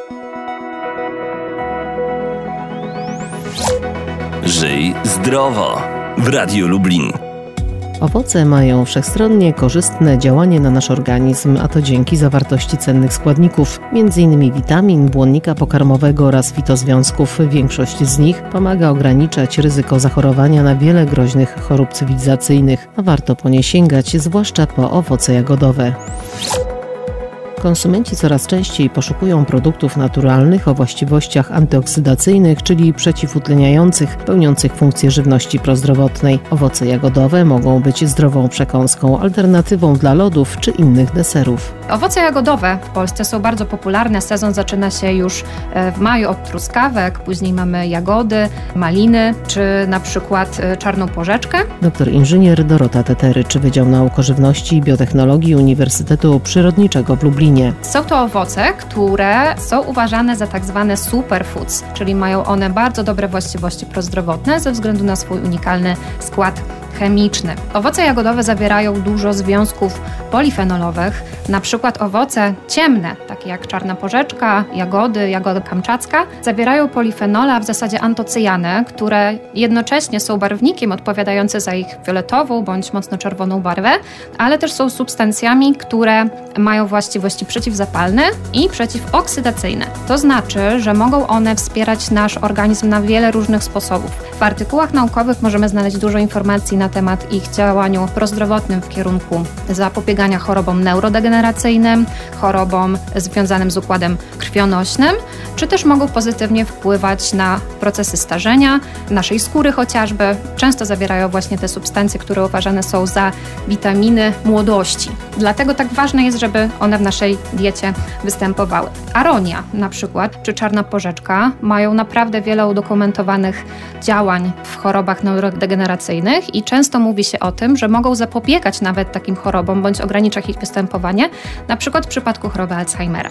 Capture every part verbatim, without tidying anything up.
Żyj zdrowo w Radiu Lublin. Owoce mają wszechstronnie korzystne działanie na nasz organizm, a to dzięki zawartości cennych składników, między innymi witamin, błonnika pokarmowego oraz fitozwiązków. Większość z nich pomaga ograniczać ryzyko zachorowania na wiele groźnych chorób cywilizacyjnych, a warto po nie sięgać, zwłaszcza po owoce jagodowe. Konsumenci coraz częściej poszukują produktów naturalnych o właściwościach antyoksydacyjnych, czyli przeciwutleniających, pełniących funkcję żywności prozdrowotnej. Owoce jagodowe mogą być zdrową przekąską, alternatywą dla lodów czy innych deserów. Owoce jagodowe w Polsce są bardzo popularne. Sezon zaczyna się już w maju od truskawek, później mamy jagody, maliny, czy na przykład czarną porzeczkę. Doktor inżynier Dorota Teterycz, Wydział Nauk o Żywności i Biotechnologii Uniwersytetu Przyrodniczego w Lublinie. Są to owoce, które są uważane za tak zwane superfoods, czyli mają one bardzo dobre właściwości prozdrowotne ze względu na swój unikalny skład chemiczny. Owoce jagodowe zawierają dużo związków polifenolowych, na przykład owoce ciemne, takie jak czarna porzeczka, jagody, jagoda kamczacka, zawierają polifenole, a w zasadzie antocyjany, które jednocześnie są barwnikiem odpowiadającym za ich fioletową bądź mocno czerwoną barwę, ale też są substancjami, które mają właściwości przeciwzapalne i przeciwoksydacyjne. To znaczy, że mogą one wspierać nasz organizm na wiele różnych sposobów. W artykułach naukowych możemy znaleźć dużo informacji na temat ich działaniu prozdrowotnym w kierunku zapobiegania chorobom neurodegeneracyjnym, chorobom związanym z układem krwionośnym, czy też mogą pozytywnie wpływać na procesy starzenia, naszej skóry chociażby. Często zawierają właśnie te substancje, które uważane są za witaminy młodości. Dlatego tak ważne jest, żeby one w naszej diecie występowały. Aronia na przykład, czy czarna porzeczka mają naprawdę wiele udokumentowanych działań w chorobach neurodegeneracyjnych i często mówi się o tym, że mogą zapobiegać nawet takim chorobom bądź ograniczać ich występowanie, na przykład w przypadku choroby Alzheimera.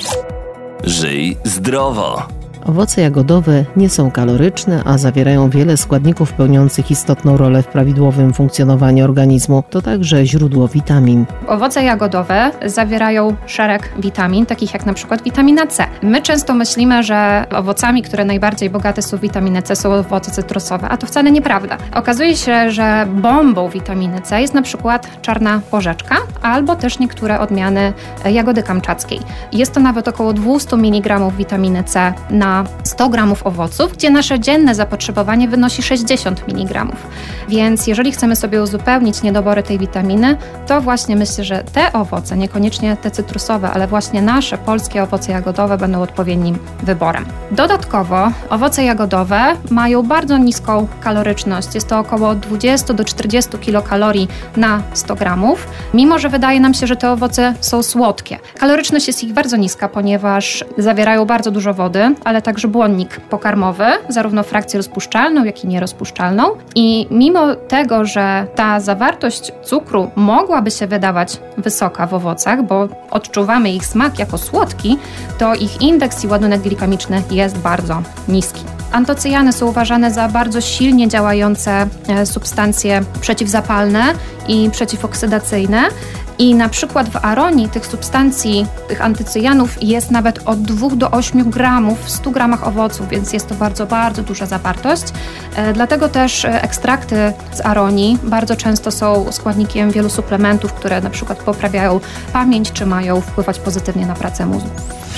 Żyj zdrowo. Owoce jagodowe nie są kaloryczne, a zawierają wiele składników pełniących istotną rolę w prawidłowym funkcjonowaniu organizmu. To także źródło witamin. Owoce jagodowe zawierają szereg witamin, takich jak na przykład witamina C. My często myślimy, że owocami, które najbardziej bogate są w witaminę C, są owoce cytrusowe, a to wcale nieprawda. Okazuje się, że bombą witaminy C jest na przykład czarna porzeczka albo też niektóre odmiany jagody kamczackiej. Jest to nawet około dwieście miligramów witaminy C na sto gramów owoców, gdzie nasze dzienne zapotrzebowanie wynosi sześćdziesiąt miligramów. Więc jeżeli chcemy sobie uzupełnić niedobory tej witaminy, to właśnie myślę, że te owoce, niekoniecznie te cytrusowe, ale właśnie nasze polskie owoce jagodowe będą odpowiednim wyborem. Dodatkowo owoce jagodowe mają bardzo niską kaloryczność. Jest to około dwadzieścia do czterdziestu kilokalorii na sto gramów, mimo że wydaje nam się, że te owoce są słodkie. Kaloryczność jest ich bardzo niska, ponieważ zawierają bardzo dużo wody, ale także błonnik pokarmowy, zarówno frakcję rozpuszczalną, jak i nierozpuszczalną. I mimo tego, że ta zawartość cukru mogłaby się wydawać wysoka w owocach, bo odczuwamy ich smak jako słodki, to ich indeks i ładunek glikemiczny jest bardzo niski. Antocyjany są uważane za bardzo silnie działające substancje przeciwzapalne i przeciwoksydacyjne. I na przykład w aronii tych substancji, tych antycyjanów jest nawet od dwóch do ośmiu gramów w stu gramach owoców, więc jest to bardzo, bardzo duża zawartość. E, dlatego też ekstrakty z aronii bardzo często są składnikiem wielu suplementów, które na przykład poprawiają pamięć czy mają wpływać pozytywnie na pracę mózgu.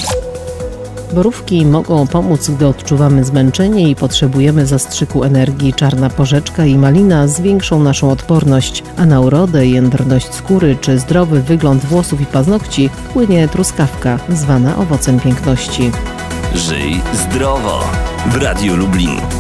Borówki mogą pomóc, gdy odczuwamy zmęczenie i potrzebujemy zastrzyku energii. Czarna porzeczka i malina zwiększą naszą odporność, a na urodę, jędrność skóry czy zdrowy wygląd włosów i paznokci wpłynie truskawka, zwana owocem piękności. Żyj zdrowo w Radiu Lublin.